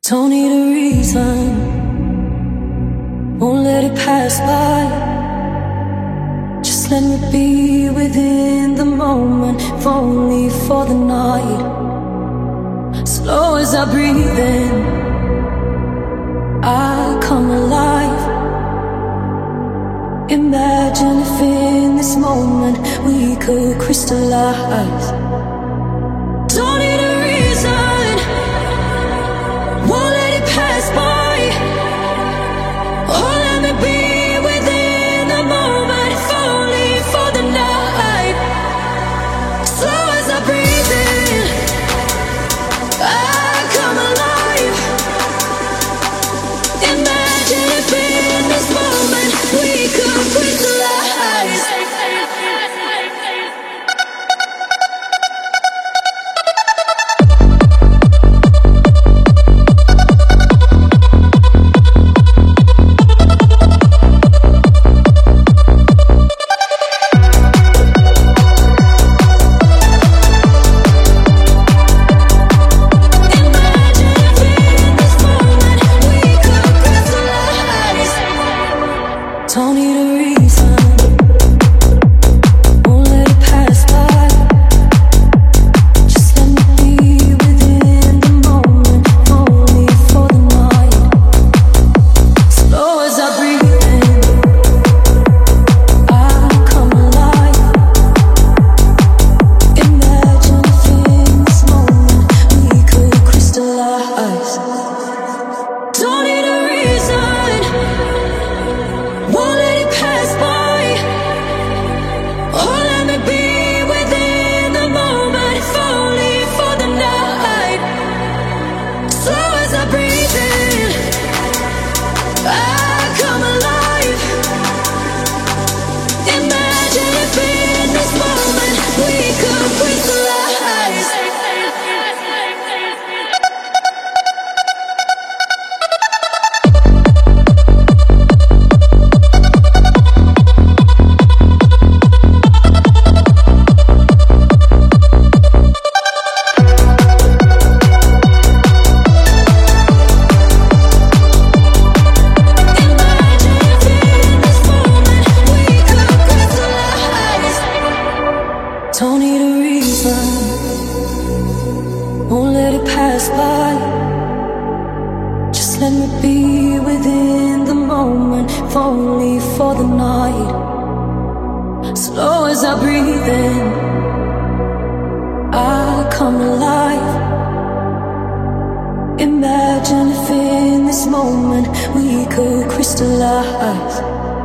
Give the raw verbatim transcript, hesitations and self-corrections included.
Don't need a reason, won't let it pass by. Just let me be within the moment, if only for the night. Slow as I breathe in, I come alive. Imagine if in this moment we could crystallize. Don't need a reason, won't let it pass by. Oh, let me be within the moment, if only for the night. Slow as I breathe in, I come alive. Imagine if in this moment we could crystallize. Don't need a reason, won't let it pass by. Just let me be within the moment, if only for the night. Slow as I breathe in, I come alive. Imagine if in this moment we could crystallize. Don't need a reason, won't let it pass by. Oh, let me be within the moment, if only for the night. Slow as I breathe in, I come alive. Imagine if in this moment we could crystallize. Don't need a reason, won't let it pass by. Just let me be within the moment, if only for the night. Slow as I breathe in, I come alive. Imagine if in this moment we could crystallize.